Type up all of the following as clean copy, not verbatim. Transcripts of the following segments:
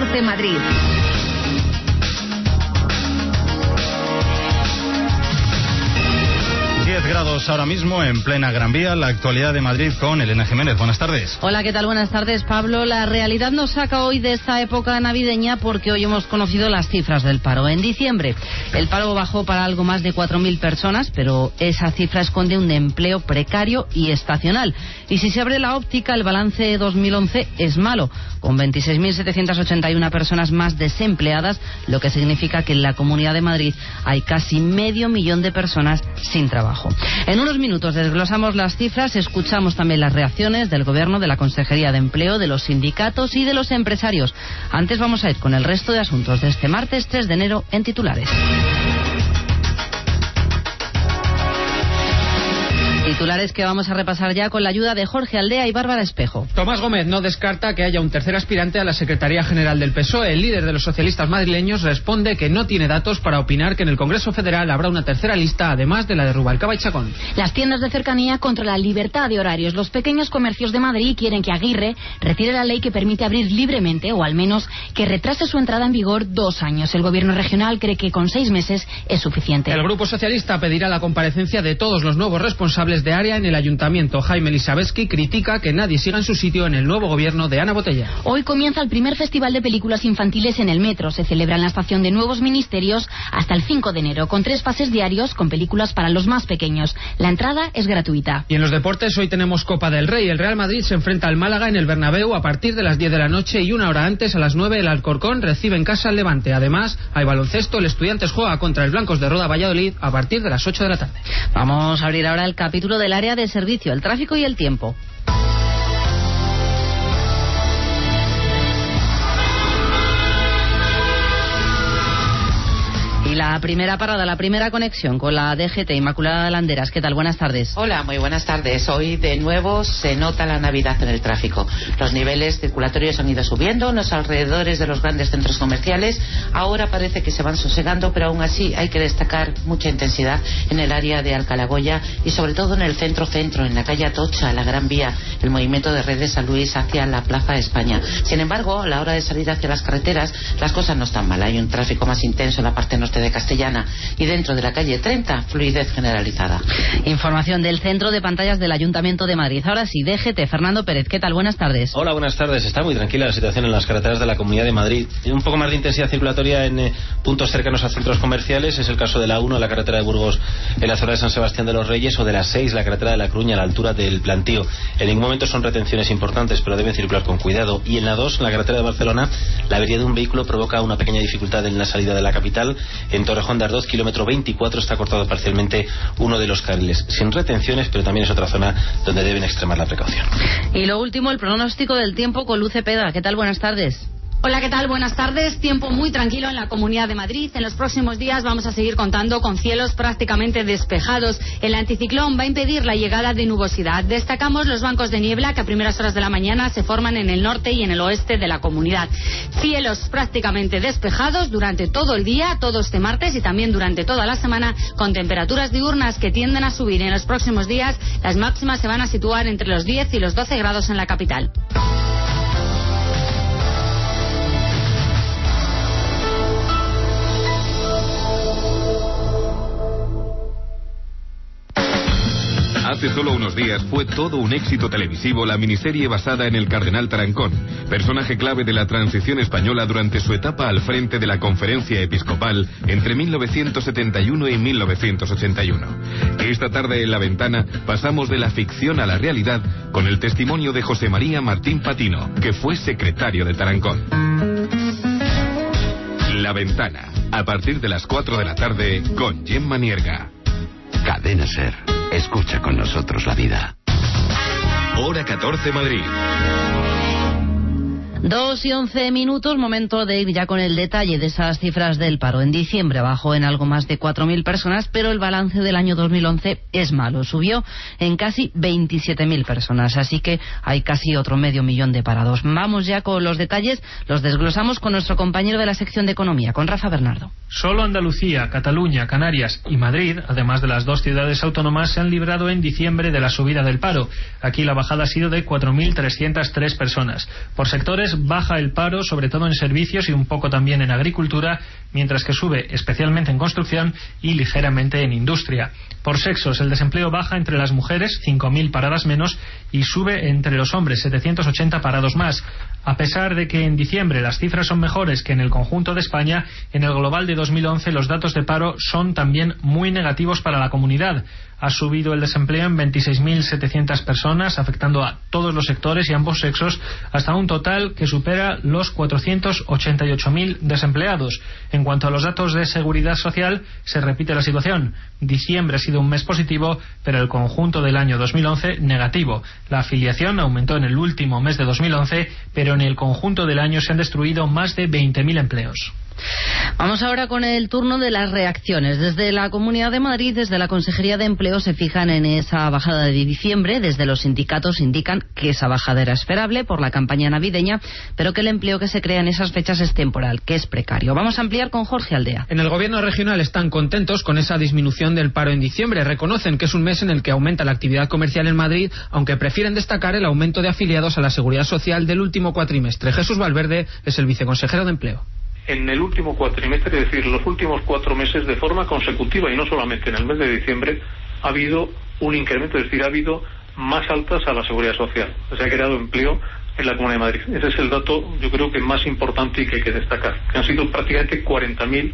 14 Madrid. Grados ahora mismo en plena Gran Vía, la actualidad de Madrid con Elena Jiménez. Buenas tardes. Hola, ¿qué tal? Buenas tardes, Pablo. La realidad nos saca hoy de esta época navideña porque hoy hemos conocido las cifras del paro. En diciembre, el paro bajó para algo más de 4.000 personas, pero esa cifra esconde un empleo precario y estacional. Y si se abre la óptica, el balance de 2011 es malo, con 26.781 personas más desempleadas, lo que significa que en la Comunidad de Madrid hay casi 500.000 de personas sin trabajo. En unos minutos desglosamos las cifras, escuchamos también las reacciones del Gobierno, de la Consejería de Empleo, de los sindicatos y de los empresarios. Antes vamos a ir con el resto de asuntos de este martes 3 de enero en titulares. Titulares que vamos a repasar ya con la ayuda de Jorge Aldea y Bárbara Espejo. Tomás Gómez no descarta que haya un tercer aspirante a la Secretaría General del PSOE. El líder de los socialistas madrileños responde que no tiene datos para opinar que en el Congreso Federal habrá una tercera lista, además de la de Rubalcaba y Chacón. Las tiendas de cercanía contra la libertad de horarios. Los pequeños comercios de Madrid quieren que Aguirre retire la ley que permite abrir libremente, o al menos que retrase su entrada en vigor 2 años. El Gobierno regional cree que con 6 meses es suficiente. El Grupo Socialista pedirá la comparecencia de todos los nuevos responsables de área en el Ayuntamiento. Jaime Elisabetsky critica que nadie siga en su sitio en el nuevo gobierno de Ana Botella. Hoy comienza el primer festival de películas infantiles en el Metro. Se celebra en la estación de Nuevos Ministerios hasta el 5 de enero, con 3 pases diarios con películas para los más pequeños. La entrada es gratuita. Y en los deportes hoy tenemos Copa del Rey. El Real Madrid se enfrenta al Málaga en el Bernabéu a partir de las 10 de la noche y 1 hora antes, a las 9, el Alcorcón recibe en casa al Levante. Además, hay baloncesto. El Estudiantes juega contra el Blancos de Roda Valladolid a partir de las 8 de la tarde. Vamos a abrir ahora el capítulo del área de servicio, el tráfico y el tiempo. Y la primera parada, la primera conexión con la DGT, Inmaculada de Landeras. ¿Qué tal? Buenas tardes. Hola, muy buenas tardes. Hoy de nuevo se nota la Navidad en el tráfico. Los niveles circulatorios han ido subiendo en los alrededores de los grandes centros comerciales. Ahora parece que se van sosegando, pero aún así hay que destacar mucha intensidad en el área de Alcalá Goya y sobre todo en el centro-centro, en la calle Atocha, la Gran Vía, el movimiento de Red de San Luis hacia la Plaza de España. Sin embargo, a la hora de salir hacia las carreteras, las cosas no están mal. Hay un tráfico más intenso en la parte norte de Castellana y dentro de la calle 30, fluidez generalizada. Información del centro de pantallas del Ayuntamiento de Madrid. Ahora sí, DGT, Fernando Pérez. ¿Qué tal? Buenas tardes. Hola, buenas tardes. Está muy tranquila la situación en las carreteras de la Comunidad de Madrid. Un poco más de intensidad circulatoria en puntos cercanos a centros comerciales. Es el caso de la 1, la carretera de Burgos, en la zona de San Sebastián de los Reyes, o de la 6, la carretera de La Coruña, a la altura del Plantío. En ningún momento son retenciones importantes, pero deben circular con cuidado. Y en la 2, en la carretera de Barcelona, la avería de un vehículo provoca una pequeña dificultad en la salida de la capital. En Torrejón de Ardoz, kilómetro 24, está cortado parcialmente uno de los carriles, sin retenciones, pero también es otra zona donde deben extremar la precaución. Y lo último, el pronóstico del tiempo con Luz Cepeda. ¿Qué tal? Buenas tardes. Hola, ¿qué tal? Buenas tardes. Tiempo muy tranquilo en la Comunidad de Madrid. En los próximos días vamos a seguir contando con cielos prácticamente despejados. El anticiclón va a impedir la llegada de nubosidad. Destacamos los bancos de niebla que a primeras horas de la mañana se forman en el norte y en el oeste de la comunidad. Cielos prácticamente despejados durante todo el día, todo este martes y también durante toda la semana, con temperaturas diurnas que tienden a subir. En los próximos días las máximas se van a situar entre los 10 y los 12 grados en la capital. Hace solo unos días fue todo un éxito televisivo la miniserie basada en el cardenal Tarancón, personaje clave de la transición española durante su etapa al frente de la Conferencia Episcopal entre 1971 y 1981. Esta tarde en La Ventana pasamos de la ficción a la realidad con el testimonio de José María Martín Patino, que fue secretario de Tarancón. La Ventana, a partir de las 4 de la tarde con Gemma Nierga. Cadena Ser. Escucha con nosotros la vida. Hora 14 Madrid. 2 y 11 minutos, momento de ir ya con el detalle de esas cifras del paro. En diciembre bajó en algo más de 4.000 personas, pero el balance del año 2011 es malo. Subió en casi 27.000 personas, así que hay casi otro 500.000 de parados. Vamos ya con los detalles, los desglosamos con nuestro compañero de la sección de Economía, con Rafa Bernardo. Solo Andalucía, Cataluña, Canarias y Madrid, además de las 2 ciudades autónomas, se han librado en diciembre de la subida del paro. Aquí la bajada ha sido de 4.303 personas. Por sectores, baja el paro, sobre todo en servicios y un poco también en agricultura, mientras que sube especialmente en construcción y ligeramente en industria. Por sexos, el desempleo baja entre las mujeres, 5.000 paradas menos, y sube entre los hombres, 780 parados más. A pesar de que en diciembre las cifras son mejores que en el conjunto de España, en el global de 2011 los datos de paro son también muy negativos para la comunidad. Ha subido el desempleo en 26.700 personas, afectando a todos los sectores y ambos sexos, hasta un total que supera los 488.000 desempleados. En cuanto a los datos de seguridad social, se repite la situación. Diciembre ha sido un mes positivo, pero el conjunto del año 2011 negativo. La afiliación aumentó en el último mes de 2011, pero en el conjunto del año se han destruido más de 20.000 empleos. Vamos ahora con el turno de las reacciones. Desde la Comunidad de Madrid, desde la Consejería de Empleo, se fijan en esa bajada de diciembre. Desde los sindicatos indican que esa bajada era esperable por la campaña navideña, pero que el empleo que se crea en esas fechas es temporal, que es precario. Vamos a ampliar con Jorge Aldea. En el gobierno regional están contentos con esa disminución del paro en diciembre. Reconocen que es un mes en el que aumenta la actividad comercial en Madrid, aunque prefieren destacar el aumento de afiliados a la Seguridad Social del último cuatrimestre. Jesús Valverde es el viceconsejero de Empleo. En el último cuatrimestre, es decir, los últimos 4 meses de forma consecutiva y no solamente en el mes de diciembre, ha habido un incremento, es decir, ha habido más altas a la Seguridad Social. Se ha creado empleo en la Comunidad de Madrid. Ese es el dato, yo creo que más importante y que hay que destacar. Que han sido prácticamente 40.000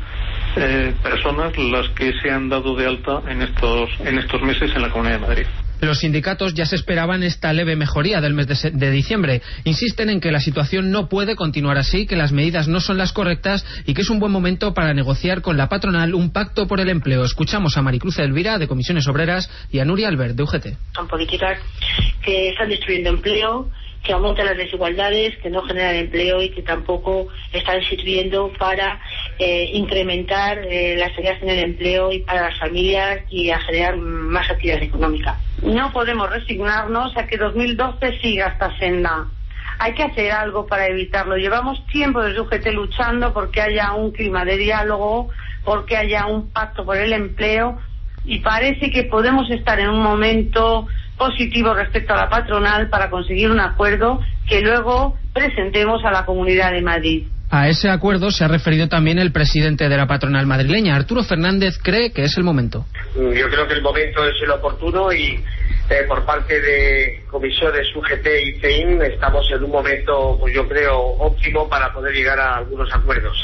personas las que se han dado de alta en estos meses en la Comunidad de Madrid. Los sindicatos ya se esperaban esta leve mejoría del mes de diciembre. Insisten en que la situación no puede continuar así, que las medidas no son las correctas y que es un buen momento para negociar con la patronal un pacto por el empleo. Escuchamos a Maricruz Elvira, de Comisiones Obreras, y a Nuria Albert, de UGT. Son políticas que están destruyendo empleo, que aumentan las desigualdades, que no generan empleo y que tampoco están sirviendo para incrementar la seguridad en el empleo y para las familias y a generar más actividad económica. No podemos resignarnos a que 2012 siga esta senda. Hay que hacer algo para evitarlo. Llevamos tiempo desde UGT luchando porque haya un clima de diálogo, porque haya un pacto por el empleo, y parece que podemos estar en un momento positivo respecto a la patronal para conseguir un acuerdo que luego presentemos a la Comunidad de Madrid. A ese acuerdo se ha referido también el presidente de la patronal madrileña. Arturo Fernández cree que es el momento. Yo creo que el momento es el oportuno y por parte de comisiones UGT y CEIM estamos en un momento, pues yo creo, óptimo para poder llegar a algunos acuerdos.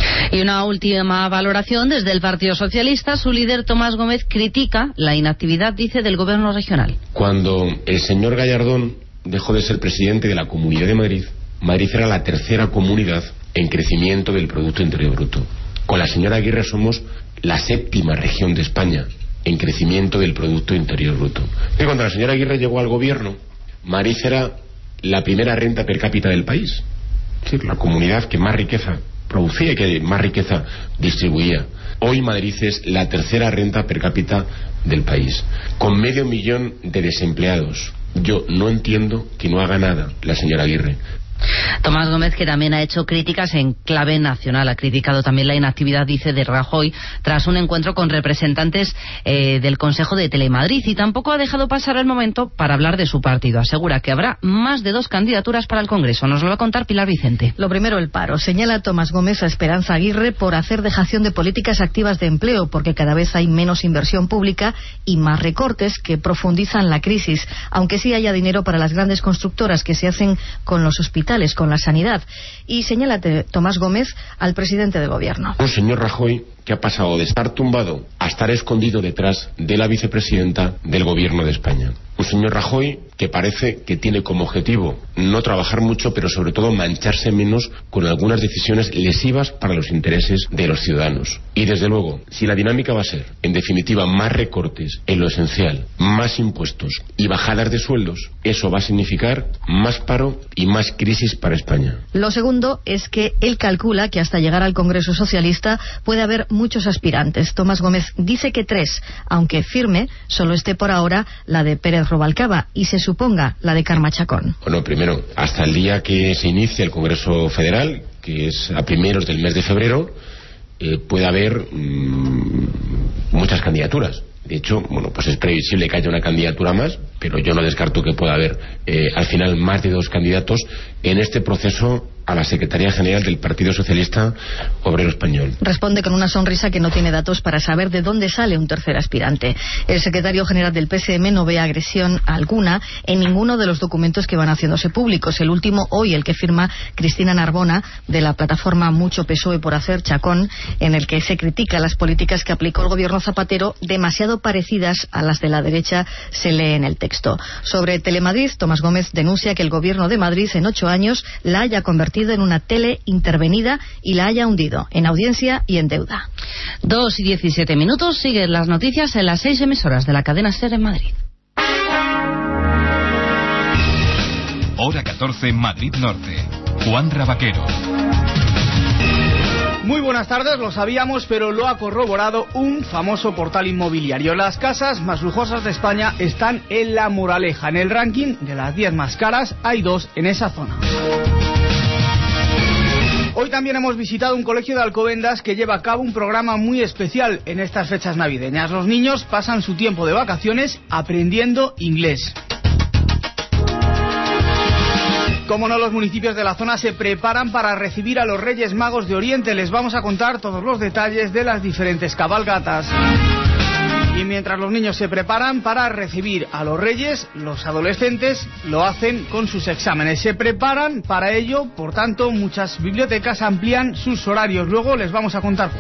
Y una última valoración desde el Partido Socialista. Su líder, Tomás Gómez, critica la inactividad, dice, del gobierno regional. Cuando el señor Gallardón dejó de ser presidente de la Comunidad de Madrid, Madrid era la tercera comunidad en crecimiento del Producto Interior Bruto. Con la señora Aguirre somos la séptima región de España en crecimiento del Producto Interior Bruto. Y cuando la señora Aguirre llegó al gobierno, Madrid era la primera renta per cápita del país. Es decir, la comunidad que más riqueza producía y que más riqueza distribuía. Hoy Madrid es la tercera renta per cápita del país, con 500.000 de desempleados. Yo no entiendo que no haga nada la señora Aguirre. Tomás Gómez, que también ha hecho críticas en clave nacional, ha criticado también la inactividad, dice, de Rajoy tras un encuentro con representantes del Consejo de Telemadrid, y tampoco ha dejado pasar el momento para hablar de su partido. Asegura que habrá más de 2 candidaturas para el Congreso. Nos lo va a contar Pilar Vicente. Lo primero, el paro. Señala Tomás Gómez a Esperanza Aguirre por hacer dejación de políticas activas de empleo, porque cada vez hay menos inversión pública y más recortes que profundizan la crisis, aunque sí haya dinero para las grandes constructoras que se hacen con los hospitales, con la sanidad. Y señala Tomás Gómez al presidente del gobierno. Un señor Rajoy que ha pasado de estar tumbado a estar escondido detrás de la vicepresidenta del gobierno de España. Un señor Rajoy que parece que tiene como objetivo no trabajar mucho, pero sobre todo mancharse menos con algunas decisiones lesivas para los intereses de los ciudadanos. Y desde luego, si la dinámica va a ser, en definitiva, más recortes en lo esencial, más impuestos y bajadas de sueldos, eso va a significar más paro y más crisis para España. Lo segundo es que él calcula que hasta llegar al Congreso Socialista puede haber muchos aspirantes. Tomás Gómez dice que 3, aunque firme solo esté por ahora la de Pérez Rubalcaba y se suponga la de Carme Chacón. Bueno, primero, hasta el día que se inicie el Congreso Federal, que es a primeros del mes de febrero, puede haber muchas candidaturas. De hecho, bueno, pues es previsible que haya una candidatura más, pero yo no descarto que pueda haber al final más de 2 candidatos en este proceso a la Secretaría General del Partido Socialista Obrero Español. Responde con una sonrisa que no tiene datos para saber de dónde sale un tercer aspirante. El secretario general del PSM no ve agresión alguna en ninguno de los documentos que van haciéndose públicos. El último, hoy, el que firma Cristina Narbona, de la plataforma Mucho PSOE por Hacer, Chacón, en el que se critica las políticas que aplicó el gobierno Zapatero, demasiado parecidas a las de la derecha, se lee en el texto. Sobre Telemadrid, Tomás Gómez denuncia que el gobierno de Madrid en 8 años la haya convertido en una tele intervenida y la haya hundido en audiencia y en deuda. 2:17, siguen las noticias en las 6 emisoras de la cadena SER en Madrid. Hora 14, Madrid Norte. Juan Rabaquero. Muy buenas tardes, lo sabíamos, pero lo ha corroborado un famoso portal inmobiliario. Las casas más lujosas de España están en La Moraleja. En el ranking de las 10 más caras hay 2 en esa zona. Hoy también hemos visitado un colegio de Alcobendas que lleva a cabo un programa muy especial en estas fechas navideñas. Los niños pasan su tiempo de vacaciones aprendiendo inglés. Como no, los municipios de la zona se preparan para recibir a los Reyes Magos de Oriente. Les vamos a contar todos los detalles de las diferentes cabalgatas. Y mientras los niños se preparan para recibir a los Reyes, los adolescentes lo hacen con sus exámenes. Se preparan para ello, por tanto, muchas bibliotecas amplían sus horarios. Luego les vamos a contar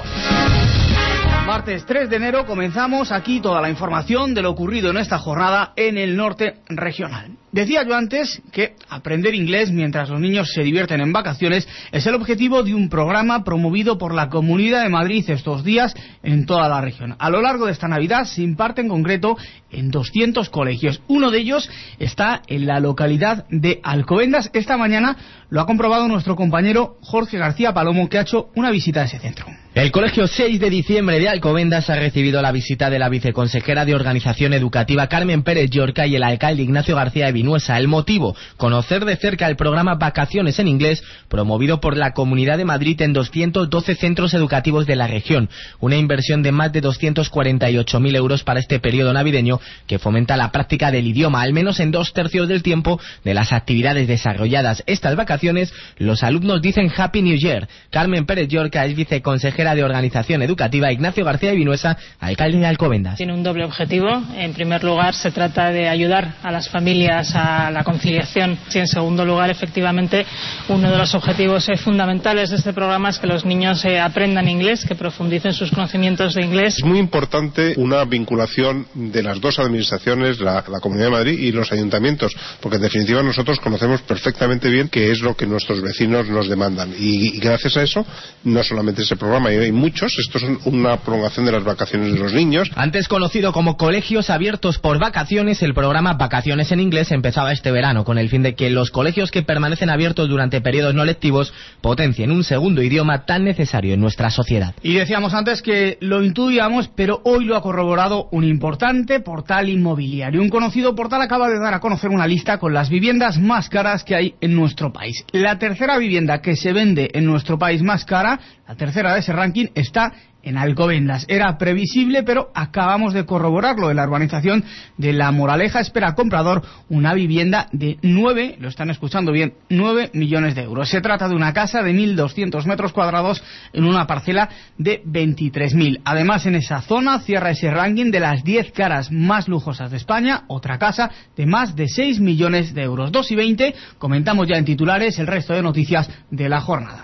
cuáles. Martes 3 de enero comenzamos aquí toda la información de lo ocurrido en esta jornada en el norte regional. Decía yo antes que aprender inglés mientras los niños se divierten en vacaciones es el objetivo de un programa promovido por la Comunidad de Madrid estos días en toda la región. A lo largo de esta Navidad se imparte en concreto en 200 colegios. Uno de ellos está en la localidad de Alcobendas. Esta mañana lo ha comprobado nuestro compañero Jorge García Palomo, que ha hecho una visita a ese centro. El Colegio 6 de diciembre de Alcobendas ha recibido la visita de la viceconsejera de Organización Educativa Carmen Pérez Llorca y el alcalde Ignacio García de Vinuesa. El motivo, conocer de cerca el programa Vacaciones en Inglés, promovido por la Comunidad de Madrid en 212 centros educativos de la región. Una inversión de más de 248.000 euros para este periodo navideño que fomenta la práctica del idioma, al menos en 2/3 del tiempo de las actividades desarrolladas. Estas vacaciones, los alumnos dicen Happy New Year. Carmen Pérez Llorca es viceconsejera de Organización Educativa, Ignacio García de Vinuesa, alcalde de Alcobendas. Tiene un doble objetivo. En primer lugar, se trata de ayudar a las familias a la conciliación, y en segundo lugar, efectivamente, uno de los objetivos fundamentales de este programa es que los niños aprendan inglés, que profundicen sus conocimientos de inglés. Es muy importante una vinculación de las dos administraciones, la Comunidad de Madrid y los ayuntamientos, porque en definitiva nosotros conocemos perfectamente bien qué es lo que nuestros vecinos nos demandan, y gracias a eso, no solamente ese programa, hay muchos, esto es una prolongación de las vacaciones de los niños. Antes conocido como Colegios Abiertos por Vacaciones, el programa Vacaciones en Inglés empezaba este verano, con el fin de que los colegios que permanecen abiertos durante periodos no lectivos potencien un segundo idioma tan necesario en nuestra sociedad. Y decíamos antes que lo intuíamos, pero hoy lo ha corroborado un importante portal inmobiliario. Un conocido portal acaba de dar a conocer una lista con las viviendas más caras que hay en nuestro país. La tercera vivienda que se vende en nuestro país más cara, la tercera de ese ranking, está en Alcobendas. Era previsible, pero acabamos de corroborarlo. En la urbanización de La Moraleja espera comprador una vivienda de 9, lo están escuchando bien, 9 millones de euros. Se trata de una casa de 1.200 metros cuadrados en una parcela de 23.000. Además, en esa zona cierra ese ranking de las 10 caras más lujosas de España, otra casa de más de 6 millones de euros. 2:20, comentamos ya en titulares el resto de noticias de la jornada.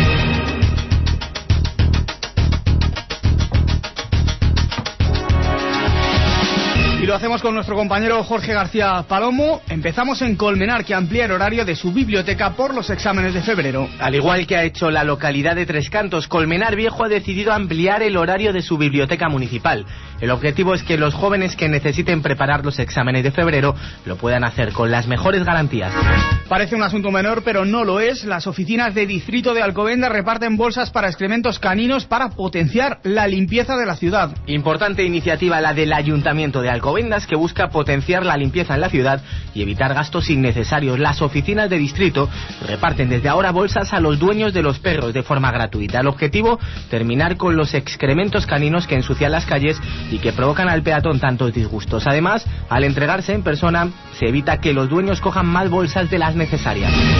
Y lo hacemos con nuestro compañero Jorge García Palomo. Empezamos en Colmenar, que amplía el horario de su biblioteca por los exámenes de febrero. Al igual que ha hecho la localidad de Tres Cantos, Colmenar Viejo ha decidido ampliar el horario de su biblioteca municipal. El objetivo es que los jóvenes que necesiten preparar los exámenes de febrero lo puedan hacer con las mejores garantías. Parece un asunto menor, pero no lo es. Las oficinas de distrito de Alcobendas reparten bolsas para excrementos caninos para potenciar la limpieza de la ciudad. Importante iniciativa la del Ayuntamiento de Alcobendas, que busca potenciar la limpieza en la ciudad y evitar gastos innecesarios. Las oficinas de distrito reparten desde ahora bolsas a los dueños de los perros de forma gratuita. El objetivo, terminar con los excrementos caninos que ensucian las calles y que provocan al peatón tantos disgustos. Además, al entregarse en persona, se evita que los dueños cojan más bolsas de las necesarias.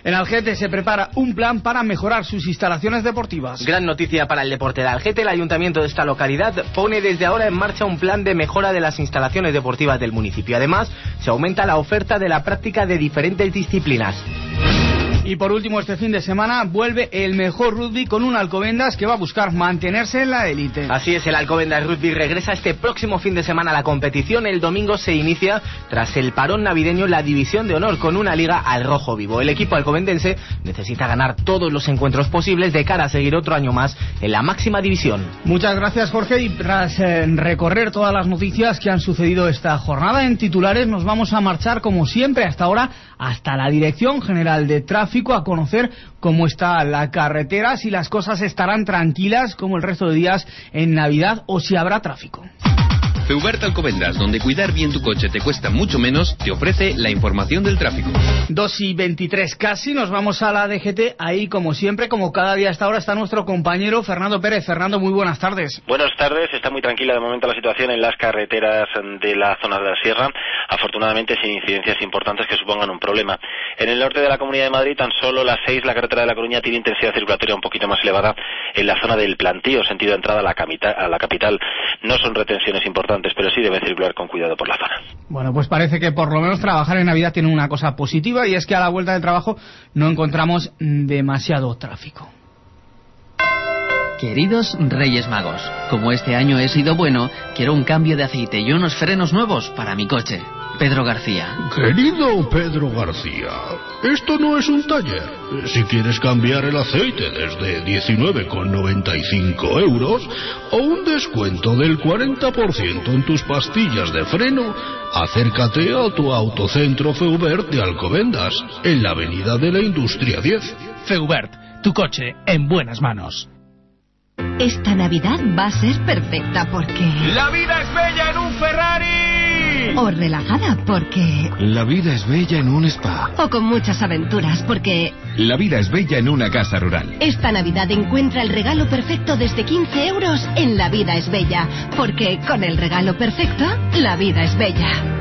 En Algete se prepara un plan para mejorar sus instalaciones deportivas. Gran noticia para el deporte de Algete. El ayuntamiento de esta localidad pone desde ahora en marcha un plan de mejora de las instalaciones deportivas del municipio. Además, se aumenta la oferta de la práctica de diferentes disciplinas. Y por último, este fin de semana vuelve el mejor rugby con un Alcobendas que va a buscar mantenerse en la élite. Así es, el Alcobendas Rugby regresa este próximo fin de semana a la competición. El domingo se inicia, tras el parón navideño, la división de honor con una liga al rojo vivo. El equipo alcobendense necesita ganar todos los encuentros posibles de cara a seguir otro año más en la máxima división. Muchas gracias, Jorge. Y tras recorrer todas las noticias que han sucedido esta jornada en titulares, nos vamos a marchar como siempre hasta ahora hasta la Dirección General de Tráfico a conocer cómo está la carretera, si las cosas estarán tranquilas como el resto de días en Navidad o si habrá tráfico. Feubert Alcobendas, donde cuidar bien tu coche te cuesta mucho menos, te ofrece la información del tráfico. 2:23 casi, nos vamos a la DGT. Ahí, como siempre, como cada día hasta ahora, está nuestro compañero Fernando Pérez. Fernando, muy buenas tardes. Buenas tardes, está muy tranquila de momento la situación en las carreteras de la zona de la Sierra, afortunadamente sin incidencias importantes que supongan un problema. En el norte de la Comunidad de Madrid, tan solo la 6, la carretera de La Coruña, tiene intensidad circulatoria un poquito más elevada en la zona del Plantío, sentido de entrada a la capital. No son retenciones importantes, pero sí debe circular con cuidado por la zona. Bueno, pues parece que por lo menos trabajar en Navidad tiene una cosa positiva, y es que a la vuelta del trabajo no encontramos demasiado tráfico. Queridos Reyes Magos, como este año he sido bueno, quiero un cambio de aceite y unos frenos nuevos para mi coche. Pedro García. Querido Pedro García, esto no es un taller. Si quieres cambiar el aceite desde 19,95 euros o un descuento del 40% en tus pastillas de freno, acércate a tu autocentro Feubert de Alcobendas, en la Avenida de la Industria 10. Feubert, tu coche en buenas manos. Esta Navidad va a ser perfecta porque... ¡La vida es bella en un Ferrari! O relajada porque... La vida es bella en un spa. O con muchas aventuras porque... La vida es bella en una casa rural. Esta Navidad encuentra el regalo perfecto desde 15 euros en La Vida es Bella. Porque con el regalo perfecto, la vida es bella.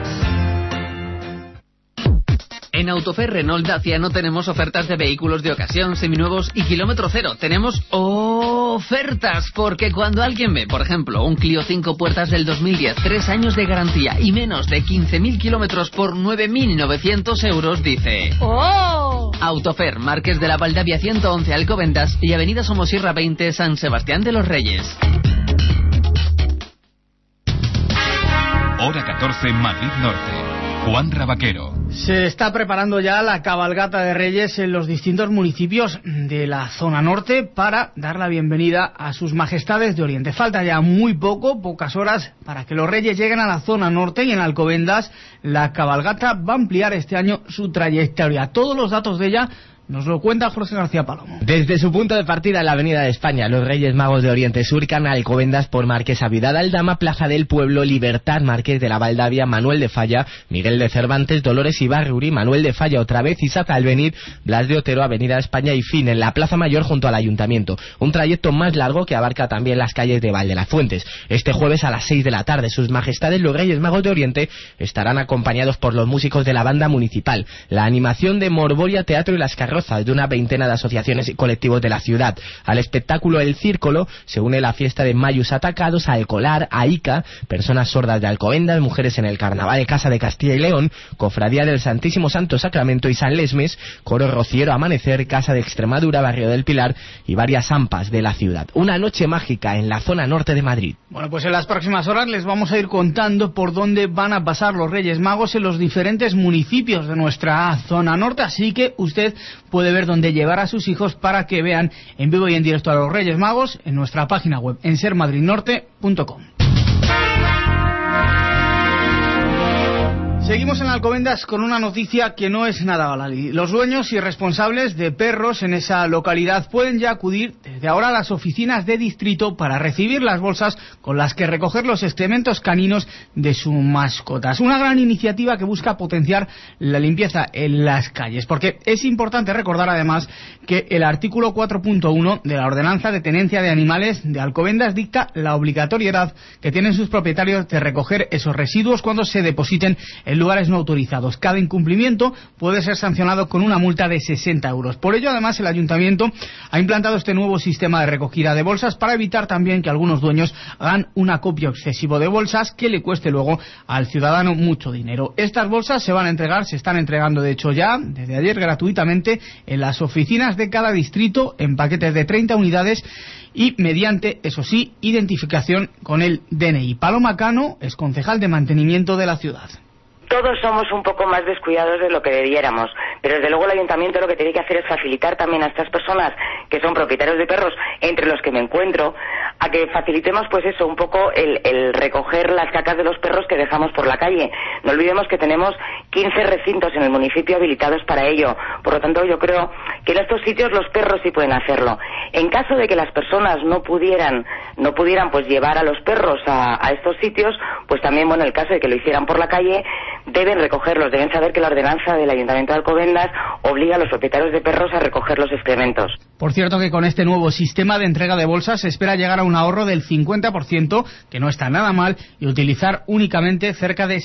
En Autofer Renault Dacia no tenemos ofertas de vehículos de ocasión, seminuevos y kilómetro cero. Tenemos ofertas, porque cuando alguien ve, por ejemplo, un Clio 5 puertas del 2010, 3 años de garantía y menos de 15.000 kilómetros por 9.900 euros, dice... ¡Oh! Autofer, Marqués de la Valdavia 111 Alcobendas y Avenida Somosierra 20 San Sebastián de los Reyes. Hora 14, Madrid Norte. Juan Rabaquero. Se está preparando ya la cabalgata de Reyes en los distintos municipios de la zona norte para dar la bienvenida a sus majestades de Oriente. Falta ya muy pocas horas para que los Reyes lleguen a la zona norte, y en Alcobendas la cabalgata va a ampliar este año su trayectoria. Todos los datos de ella nos lo cuenta José García Palomo. Desde su punto de partida en la Avenida de España, los Reyes Magos de Oriente surcan a Alcobendas por Marquesa Vidal Aldama, Plaza del Pueblo, Libertad, Marqués de la Valdavia, Manuel de Falla, Miguel de Cervantes, Dolores Ibarruri, Manuel de Falla otra vez, Isaac Albenir, Blas de Otero, Avenida de España y fin en la Plaza Mayor junto al Ayuntamiento. Un trayecto más largo que abarca también las calles de Valde las Fuentes. Este jueves a las 6 de la tarde, sus majestades los Reyes Magos de Oriente estarán acompañados por los músicos de la banda municipal, la animación de Morboria Teatro y las carrozas de una veintena de asociaciones y colectivos de la ciudad. Al espectáculo El Círculo se une la fiesta de Mayus Atacados, Alcolar, Aica, personas sordas de Alcobendas, mujeres en el carnaval, Casa de Castilla y León, Cofradía del Santísimo Santo Sacramento y San Lesmes, Coro Rociero Amanecer, Casa de Extremadura, Barrio del Pilar y varias AMPAs de la ciudad. Una noche mágica en la zona norte de Madrid. Bueno, pues en las próximas horas les vamos a ir contando por dónde van a pasar los Reyes Magos en los diferentes municipios de nuestra zona norte, así que usted puede ver dónde llevar a sus hijos para que vean en vivo y en directo a los Reyes Magos en nuestra página web en sermadridnorte.com. Seguimos en Alcobendas con una noticia que no es nada baladí. Los dueños y responsables de perros en esa localidad pueden ya acudir desde ahora a las oficinas de distrito para recibir las bolsas con las que recoger los excrementos caninos de sus mascotas. Una gran iniciativa que busca potenciar la limpieza en las calles, porque es importante recordar además que el artículo 4.1 de la Ordenanza de Tenencia de Animales de Alcobendas dicta la obligatoriedad que tienen sus propietarios de recoger esos residuos cuando se depositen en lugares no autorizados. Cada incumplimiento puede ser sancionado con una multa de 60 euros. Por ello, además, el Ayuntamiento ha implantado este nuevo sistema de recogida de bolsas para evitar también que algunos dueños hagan un acopio excesivo de bolsas que le cueste luego al ciudadano mucho dinero. Estas bolsas se están entregando de hecho ya desde ayer gratuitamente en las oficinas de cada distrito en paquetes de 30 unidades y mediante, eso sí, identificación con el DNI. Paloma Cano es concejal de mantenimiento de la ciudad. Todos somos un poco más descuidados de lo que debiéramos, pero desde luego el ayuntamiento lo que tiene que hacer es facilitar también a estas personas que son propietarios de perros, entre los que me encuentro, a que facilitemos pues eso, un poco el recoger las cacas de los perros que dejamos por la calle. No olvidemos que tenemos 15 recintos en el municipio habilitados para ello, por lo tanto yo creo que en estos sitios los perros sí pueden hacerlo. En caso de que las personas no pudieran pues llevar a los perros a estos sitios, pues también, bueno, en el caso de que lo hicieran por la calle, deben recogerlos, deben saber que la ordenanza del Ayuntamiento de Alcobendas obliga a los propietarios de perros a recoger los excrementos. Por cierto que con este nuevo sistema de entrega de bolsas se espera llegar a un ahorro del 50%, que no está nada mal, y utilizar únicamente cerca de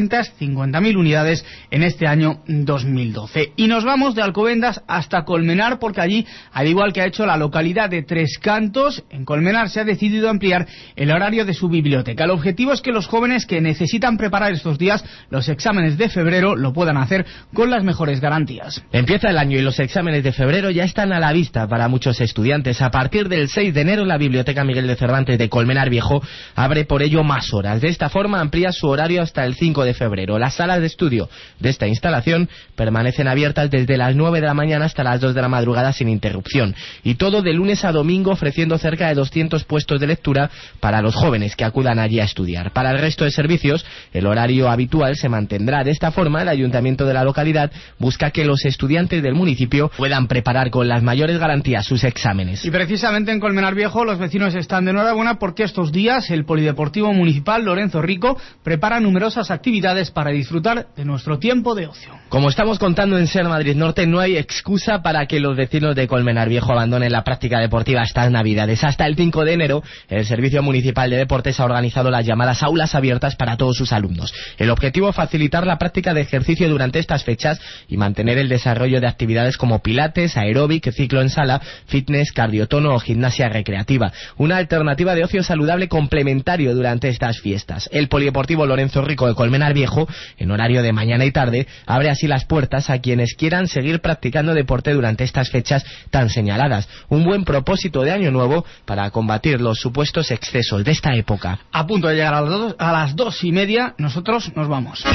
750.000 unidades en este año 2012. Y nos vamos de Alcobendas hasta Colmenar, porque allí, al igual que ha hecho la localidad de Tres Cantos, en Colmenar se ha decidido ampliar el horario de su biblioteca. El objetivo es que los jóvenes que necesitan preparar estos días los exámenes de febrero lo puedan hacer con las mejores garantías. Empieza el año y los exámenes de febrero ya están a la vista para muchos estudiantes. A partir del 6 de enero la Biblioteca Miguel de Cervantes de Colmenar Viejo abre por ello más horas. De esta forma amplía su horario hasta el 5 de febrero. Las salas de estudio de esta instalación permanecen abiertas desde las 9 de la mañana hasta las 2 de la madrugada sin interrupción. Y todo de lunes a domingo, ofreciendo cerca de 200 puestos de lectura para los jóvenes que acudan allí a estudiar. Para el resto de servicios, el horario habitual se mantendrá. De esta forma, el ayuntamiento de la localidad busca que los estudiantes del municipio puedan preparar con las mayores garantías sus exámenes. Y precisamente en Colmenar Viejo los vecinos están de enhorabuena porque estos días el Polideportivo Municipal Lorenzo Rico prepara numerosas actividades para disfrutar de nuestro tiempo de ocio. Como estamos contando en Ser Madrid Norte, no hay excusa para que los vecinos de Colmenar Viejo abandonen la práctica deportiva estas Navidades. Hasta el 5 de enero, el Servicio Municipal de Deportes ha organizado las llamadas aulas abiertas para todos sus alumnos. El objetivo es facilitar la práctica de ejercicio durante estas fechas y mantener el desarrollo de actividades como pilates, aeróbic, ciclo en sala, fitness, cardiotono o gimnasia recreativa. Una alternativa de ocio saludable complementario durante estas fiestas. El Polideportivo Lorenzo Rico de Colmenar Viejo, en horario de mañana y tarde, abre así las puertas a quienes quieran seguir practicando deporte durante estas fechas tan señaladas. Un buen propósito de año nuevo para combatir los supuestos excesos de esta época. A punto de llegar a las 2:30, nosotros nos vamos.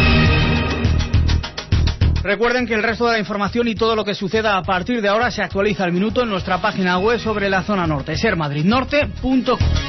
Recuerden que el resto de la información y todo lo que suceda a partir de ahora se actualiza al minuto en nuestra página web sobre la zona norte, sermadridnorte.com.